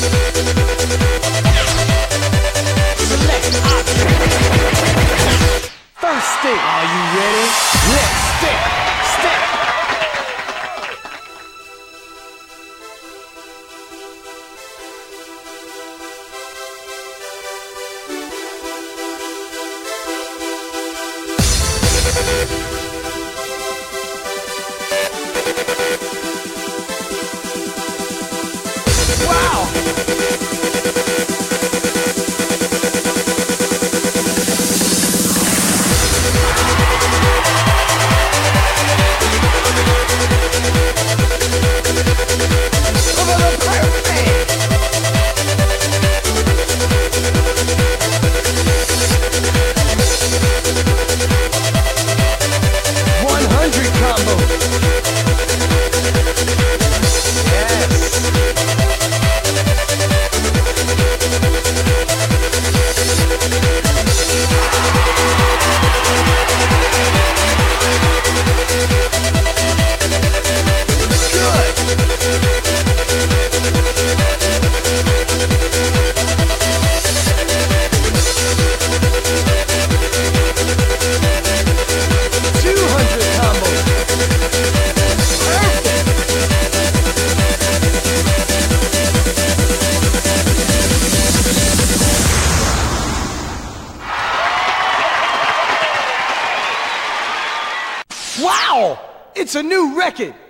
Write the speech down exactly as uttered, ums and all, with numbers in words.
Select option. First stick. Are you ready? Let's step, step. Wow! one hundred combo. two hundred combo. Perfect. Wow! It's a new record.